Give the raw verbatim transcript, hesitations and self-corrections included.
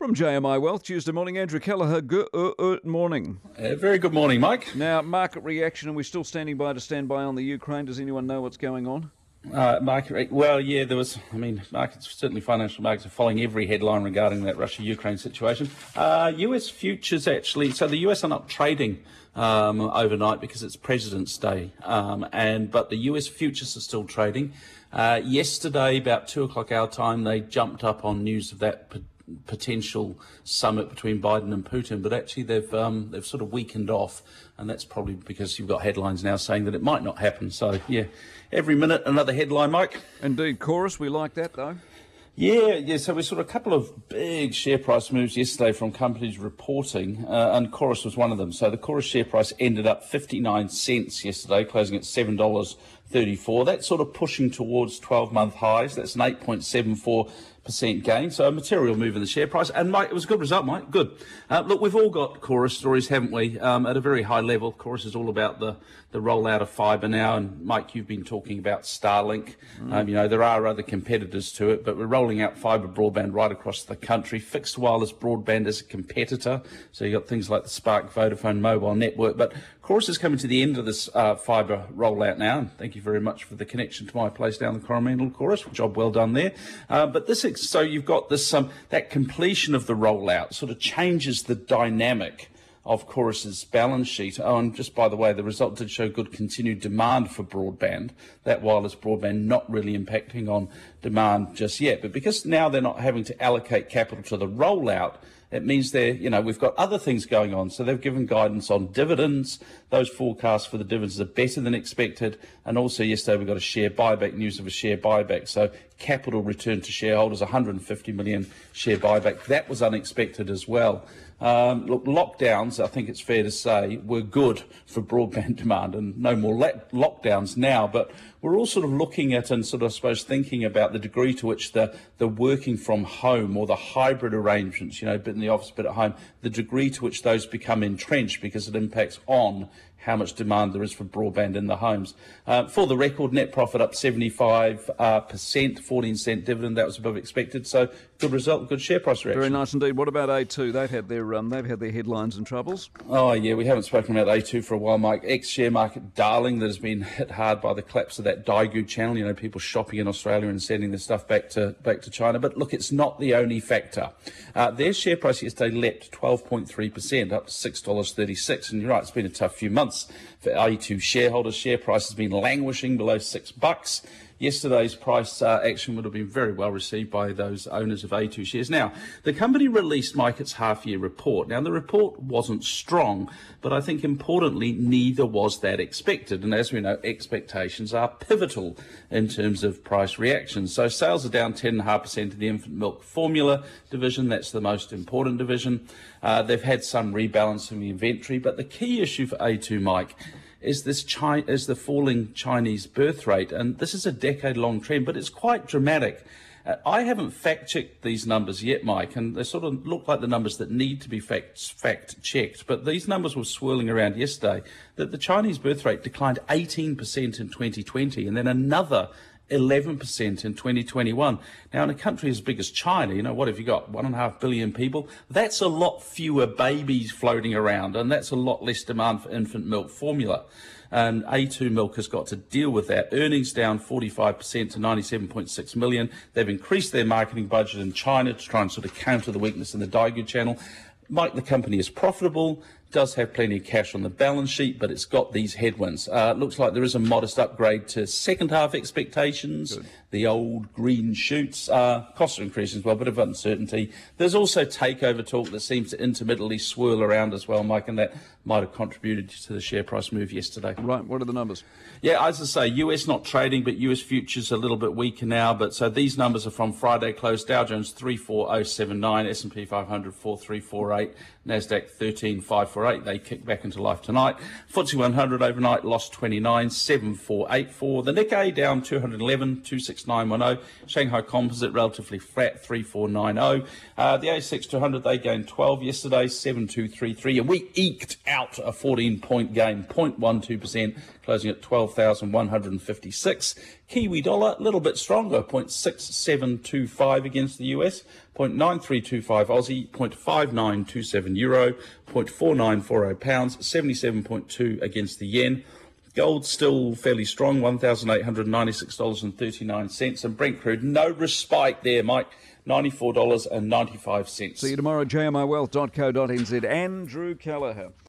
From J M I Wealth, Tuesday morning, Andrew Kelleher, good uh, uh, morning. Uh, very good morning, Mike. Now, market reaction, and we're still standing by to stand by on the Ukraine. Does anyone know what's going on? Uh, market, well, yeah, there was, I mean, markets, certainly financial markets are following every headline regarding that Russia-Ukraine situation. Uh, U S futures actually, so the U S are not trading um, overnight because it's President's Day, um, and but the U S futures are still trading. Uh, yesterday, about two o'clock our time, they jumped up on news of that p- potential summit between Biden and Putin, but actually they've um, they've sort of weakened off, and that's probably because you've got headlines now saying that it might not happen. So, yeah, every minute another headline, Mike. Indeed, Chorus, we like that, though. Yeah, yeah. So we saw a couple of big share price moves yesterday from companies reporting, uh, and Chorus was one of them. So the Chorus share price ended up fifty-nine cents yesterday, closing at seven dollars thirty-four. That's sort of pushing towards twelve-month highs. That's an eight point seven four percent gain, so a material move in the share price. And, Mike, it was a good result, Mike. Good. Uh, look, we've all got Chorus stories, haven't we? Um, at a very high level, Chorus is all about the, the rollout of fibre now. And, Mike, you've been talking about Starlink. Mm. Um, you know, there are other competitors to it, but we're rolling out fibre broadband right across the country. Fixed wireless broadband is a competitor. So you've got things like the Spark Vodafone mobile network. But Chorus is coming to the end of this uh, fibre rollout now. And thank you very much for the connection to my place down the Coromandel, Chorus. Job well done there. Uh, but this So you've got this um, that completion of the rollout sort of changes the dynamic of Chorus's balance sheet. Oh, and just by the way, the result did show good continued demand for broadband, that wireless broadband not really impacting on demand just yet. But because now they're not having to allocate capital to the rollout, it means they're, you know, we've got other things going on. So they've given guidance on dividends. Those forecasts for the dividends are better than expected. And also yesterday we got a share buyback, news of a share buyback. So capital return to shareholders, one hundred fifty million share buyback. That was unexpected as well. Um, look, lockdowns, I think it's fair to say, were good for broadband demand, and no more le- lockdowns now. But we're all sort of looking at and sort of, I suppose, thinking about the degree to which the, the working from home or the hybrid arrangements, you know, a bit in the office, bit at home, the degree to which those become entrenched because it impacts on how much demand there is for broadband in the homes. Uh, for the record, net profit up seventy-five percent, fourteen cent dividend. That was above expected. So good result, good share price reaction. Very nice indeed. What about A two? They've had their um, they've had their headlines and troubles. Oh yeah, we haven't spoken about A two for a while, Mike. Ex-share market darling that has been hit hard by the collapse of that Daigou channel. You know, people shopping in Australia and sending their stuff back to back to China. But look, it's not the only factor. Uh, their share price yesterday leapt twelve point three percent, up to six dollars thirty-six. And you're right, it's been a tough few months for A two shareholders. Share price has been languishing below six bucks. Yesterday's price uh, action would have been very well received by those owners of A two shares. Now, the company released, Mike, its half-year report. Now, the report wasn't strong, but I think importantly, neither was that expected. And as we know, expectations are pivotal in terms of price reactions. So sales are down ten point five percent in the infant milk formula division. That's the most important division. Uh, they've had some rebalancing the inventory, but the key issue for A two, Mike, is this Chi- is the falling Chinese birth rate. And this is a decade-long trend, but it's quite dramatic. Uh, I haven't fact-checked these numbers yet, Mike, and they sort of look like the numbers that need to be fact- fact-checked. But these numbers were swirling around yesterday, that the Chinese birth rate declined eighteen percent in twenty twenty, and then another eleven percent in twenty twenty-one. Now, in a country as big as China, you know, what have you got? One and a half billion people? That's a lot fewer babies floating around, and that's a lot less demand for infant milk formula. And A two Milk has got to deal with that. Earnings down forty-five percent to ninety-seven point six million. They've increased their marketing budget in China to try and sort of counter the weakness in the Daigou channel. Mike, the company is profitable, does have plenty of cash on the balance sheet, but it's got these headwinds. Uh, looks like there is a modest upgrade to second half expectations. Good. The old green shoots. Uh, costs are increasing as well, a bit of uncertainty. There's also takeover talk that seems to intermittently swirl around as well, Mike, and that might have contributed to the share price move yesterday. Right, what are the numbers? Yeah, as I say, U S not trading, but U S futures a little bit weaker now. But so these numbers are from Friday close. Dow Jones three four zero seven nine, S and P five hundred four three four eight, Nasdaq thirteen five forty-eight. They kick back into life tonight. F T S E one hundred overnight lost twenty-nine, seven four eight four. The Nikkei down two hundred eleven, two six nine one zero. Shanghai Composite relatively flat, three four nine zero. Uh, the A S X two hundred, they gained twelve yesterday, seven two three three. And we eked out a fourteen point gain, zero point one two percent, closing at twelve thousand one hundred fifty-six. Kiwi dollar, a little bit stronger, zero point six seven two five against the U S, zero point nine three two five Aussie, zero point five nine two seven euro, zero point four nine four zero pounds, seventy-seven point two against the yen. Gold still fairly strong, one thousand eight hundred ninety-six dollars and thirty-nine cents. And Brent crude, no respite there, Mike, ninety-four dollars and ninety-five cents. See you tomorrow, j m i wealth dot co dot n z. Andrew Callagher.